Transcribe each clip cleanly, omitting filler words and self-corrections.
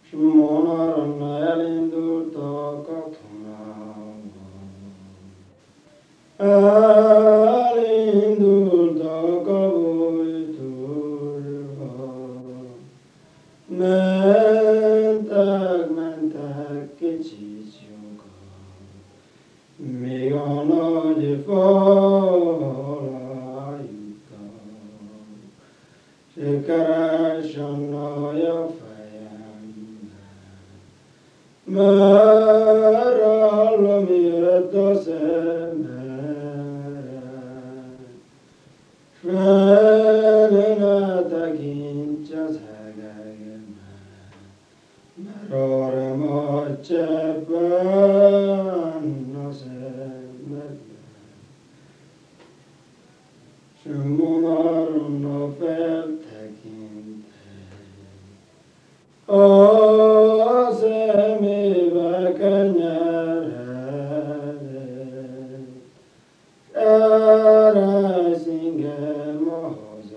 Simonaron elindult a katonával. Elindult a kabolytúrba. Mentek kicsit sokan, míg a nagy falra jutottak. Sikeres a nagy a fejemben, mert hallom jött a szememre. S fele ne tekints az hegegbe, mert arra majd cseppen a szemedbe. S monaron a feltekintek, a szemébe kenyeredett. Eresd engem a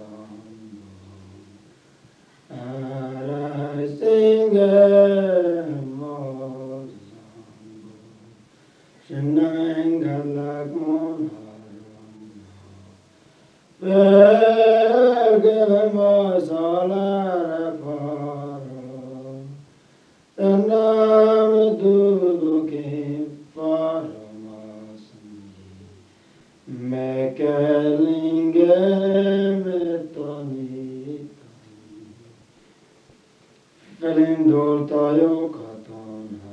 hazámba, eresd engem a hazámba, s ne engedlek monaromnak. Vergelem az aláreparra, de nem tudok én paramaszni. Meg kell engemet tanítani. Felindult a jó katona,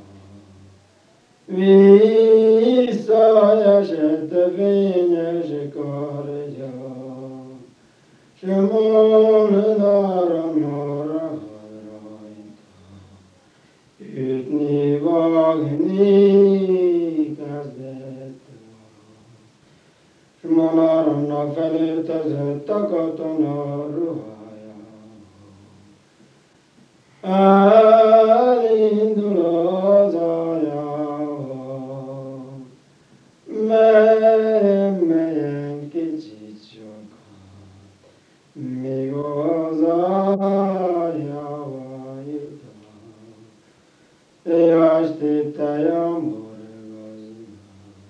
visszaesett a fényes kardja, s molnarra rajta, ütni, vágni kezdett. S monaronnak felöltözött a katona ruhájába. Elindul az aljával, melyen kicsit sokat, míg az aljával jutott. Évestéte a morgazba,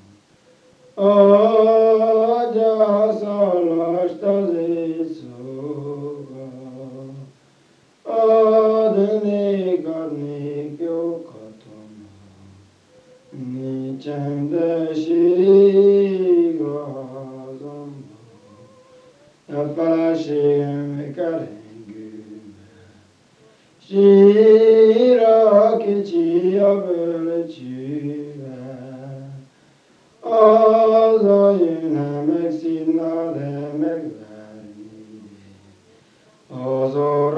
adja szallast az éjszóba. Adnék jó katona, nincs csendesség a házamban. A feleségem kerengőbe, sír a kicsi a bölcsőbe. Az a jönne megszínna, de megverni, az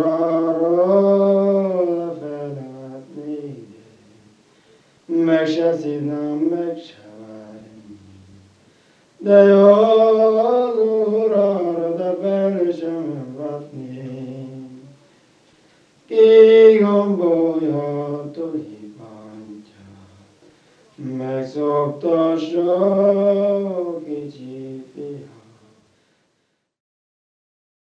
orráról feladni, meg se szívnám, meg se várni. De jó az orrára, de fel sem vatni. Kigombolja a tulipántját, megszoptassa